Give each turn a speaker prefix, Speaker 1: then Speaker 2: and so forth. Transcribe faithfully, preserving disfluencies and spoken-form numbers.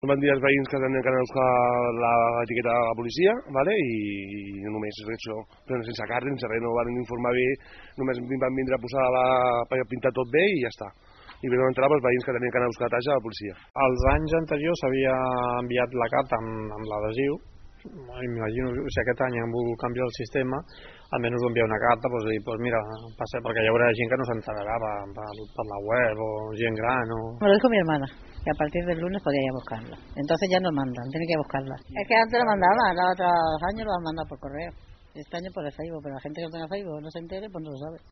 Speaker 1: Van dir els veïns que tenien que anar a buscar l'etiqueta a la policia, ¿vale? I només això, però sense carta, sense res, no van informar bé, només van vindre a posar la... per pintar tot bé i ja està. I vam entrar els veïns que tenien que anar a buscar la talla a la policia.
Speaker 2: Els anys anteriors s'havia enviat la carta amb, amb l'adhesiu. M'imagino, si aquest any han volgut canviar el sistema, almenys enviar una carta, pues, dir, pues mira, passa, perquè hi haurà gent que no s'enterarà per, per, per la web o gent gran. O...
Speaker 3: Me lo dijo mi hermana, que a partir del lunes podía ir a buscarla. Entonces ya no mandan, tienen que ir a buscarla. Es que antes lo mandaban, los otros años lo han mandado por correo. Este año por el Facebook, pero la gente que no tenga Facebook no se entere, pues no lo sabe.